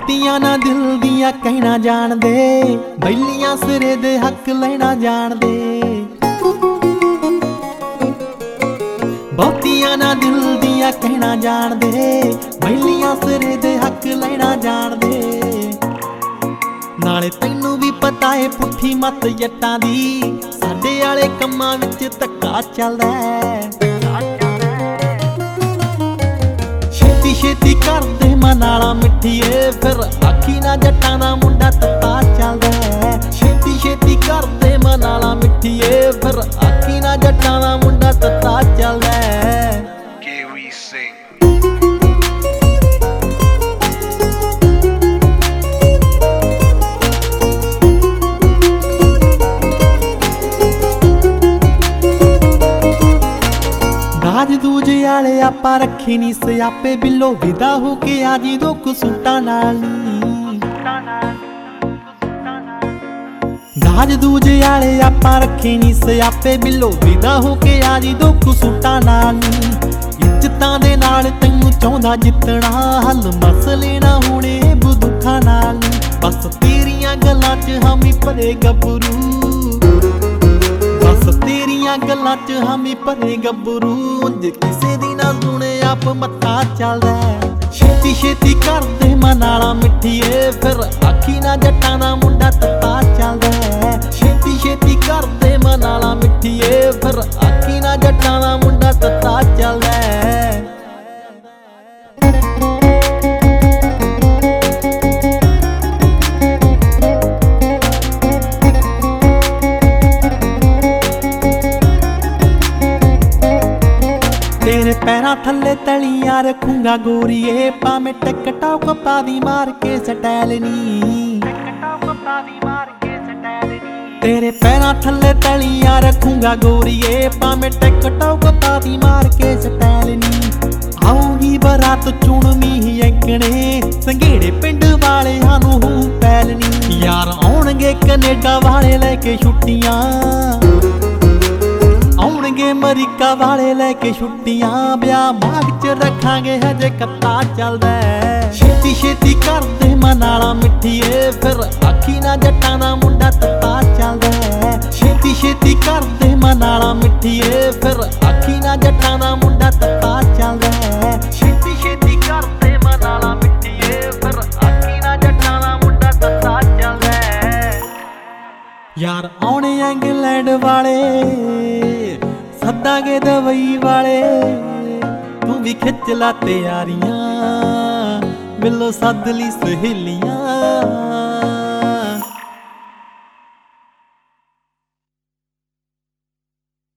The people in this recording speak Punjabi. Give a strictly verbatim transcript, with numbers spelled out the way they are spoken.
ਬਹੁਤੀਆਂ ਨਾ ਦਿਲ ਦੀਆਂ ਕਹਿਣਾ ਜਾਣਦੇ, ਬੈਲੀਆਂ ਸਿਰੇ ਦੇ ਹੱਕ ਲੈਣਾ ਜਾਣਦੇ। ਬਹੁਤੀਆਂ ਨਾ ਦਿਲ ਦੀਆਂ ਕਹਿਣਾ ਜਾਣਦੇ, ਬੈਲੀਆਂ ਸਿਰੇ ਦੇ ਹੱਕ ਲੈਣਾ ਜਾਣਦੇ। ਨਾਲੇ ਤੈਨੂੰ ਵੀ ਪਤਾ ਏ ਪੁੱਠੀ ਮੱਤ ਜੱਟਾਂ ਦੀ, ਸਾਡੇ ਵਾਲੇ ਕੰਮਾਂ ਵਿੱਚ ਧੱਕਾ ਚੱਲਦਾ। ਛੇਤੀ ਛੇਤੀ ਕਰਦੇ ਮਨਾਲਾ ਮਿੱਠੀਏ, ਫਿਰ ਆਖੀ ਨਾ ਜੱਟਾਂ ਦਾ ਮੁੰਡਾ ਤੱਤਾ ਚੱਲਦਾ। ਛੇਤੀ ਛੇਤੀ ਕਰਦੇ ਮਨਾਲਾ ਮਿੱਠੀਏ, ਫਿਰ ਆਖੀ ਨਾ ਜੱਟਾਂ ਦਾ ਮੁੰਡਾ ਤੱਤਾ ਚੱਲਦਾ। ਦਾਜ ਦੂਜ ਵਾਲੇ ਆਪਾਂ ਰੱਖੇ ਨੀ ਸਿਆਪੇ, ਬਿੱਲੋ ਵਿਦਾ ਹੋ ਕੇ ਆ ਜੀ ਦੋ ਕਸੂਟਾਂ ਨਾਲ ਨੀ। ਦਾਜ ਦੂਜ ਵਾਲੇ ਆਪਾਂ ਰੱਖੇ ਨੀ ਸਿਆਪੇ, ਬਿੱਲੋ ਵਿਦਾ ਹੋ ਕੇ ਆ ਜੀ ਦੋ ਕਸੂਟਾਂ ਨਾਲ ਨੀ। ਇੱਜ਼ਤਾਂ ਦੇ ਨਾਲ ਤੈਨੂੰ ਚਾਹੁੰਦਾ ਜਿੱਤਣਾ, ਹੱਲ ਮਸਲੇ ਨਾ ਹੋਣੇ ਬਦੁੱਖਾਂ ਨਾਲ ਨੀ। ਬਸ ਤੇਰੀਆਂ ਗੱਲਾਂ 'ਚ ਹਾਮੀ ਭਰੇ ਗੱਭਰੂ, ਬਸ ਤੇਰੀਆਂ ਗੱਲਾਂ 'ਚ ਹਾਮੀ ਭਰੇ ਗੱਭਰੂ। ਉਂਝ ਕਿਸੇ ਦੀ ਨਾ ਸੁਣੇ ਆਪ ਮੱਥਾ ਚੱਲਦਾ। ਛੇਤੀ ਛੇਤੀ ਕਰਦੇ ਮਨਾਲਾ ਮਿੱਠੀਏ, ਫਿਰ ਆਖੀ ਨਾ ਜੱਟਾਂ ਦਾ ਮੁੰਡਾ ਤੱਤਾ ਚੱਲਦਾ। ਛੇਤੀ ਛੇਤੀ ਕਰਦੇ ਮਨਾਲਾ ਮਿੱਠੀਏ, ਫਿਰ ਆਖੀ ਨਾ ਜੱਟਾਂ ਦਾ ਮੁੰਡਾ ਤੱਤਾ ਚੱਲਦਾ। ਤੇਰੇ ਪੈਰਾਂ ਥੱਲੇ ਤਲੀਆਂ ਰੱਖੂੰਗਾ ਗੋਰੀਏ, ਭਾਵੇਂ ਟਿਕਟੌਕ ਪਾ ਦੀ ਮਾਰ ਕੇ ਸਟਾਈਲ ਨੀ। ਤੇਰੇ ਪੈਰਾਂ ਥੱਲੇ ਤਲੀਆਂ ਰੱਖੂੰਗਾ ਗੋਰੀਏ, ਭਾਵੇਂ ਟਿਕਟੌਕ ਪਾ ਦੀ ਮਾਰ ਕੇ ਸਟਾਈਲ ਨੀ। ਆਊਗੀ ਬਰਾਤ ਚੁਣਵੀਂ ਐਂਕਣੇ, ਸੰਘੇੜੇ ਪਿੰਡ ਵਾਲਿਆਂ ਨੂੰ ਹੂੰ ਪੈਲ ਨੀ। ਯਾਰ ਆਉਣਗੇ ਕਨੇਡਾ ਵਾਲੇ ਲੈ ਕੇ ਛੁੱਟੀਆਂ, ਆਉਣਗੇ ਅਮਰੀਕਾ ਵਾਲੇ ਲੈ ਕੇ ਛੁੱਟੀਆਂ। ਵਿਆਹ ਮਾਘ 'ਚ ਰੱਖਾਂਗੇ ਹਜੇ ਕੱਤਾ ਚੱਲਦਾ। ਛੇਤੀ ਛੇਤੀ ਕਰਦੇ ਮਨਾਲਾ ਮਿੱਠੀਏ, ਫਿਰ ਆਖੀ ਨਾ ਜੱਟਾਂ ਦਾ ਮੁੰਡਾ ਤੱਤਾ ਚੱਲਦਾ। ਛੇਤੀ ਛੇਤੀ ਕਰਦੇ ਮਨਾਲਾ ਮਿੱਠੀਏ, ਫਿਰ ਆਖੀ ਨਾ ਜੱਟਾਂ ਦਾ ਮੁੰਡਾ ਤੱਤਾ ਚੱਲਦਾ। ਛੇਤੀ ਛੇਤੀ ਕਰਦੇ ਮਨਾਲਾ ਮਿੱਠੀਏ, ਫਿਰ ਆਖੀ ਨਾ ਜੱਟਾਂ ਦਾ ਮੁੰਡਾ ਤੱਤਾ ਚੱਲਦਾ। ਯਾਰ ਆਉਣੇ ਇੰਗਲੈਂਡ ਵਾਲੇ ਸੱਦਾਂਗੇ ਦੁਬਈ ਵਾਲੇ, ਤੂੰ ਵੀ ਖਿੱਚ ਲਾ ਤਿਆਰੀਆਂ, ਮਿਲੋ ਸੱਦ ਲਈ ਸਹੇਲੀਆਂ।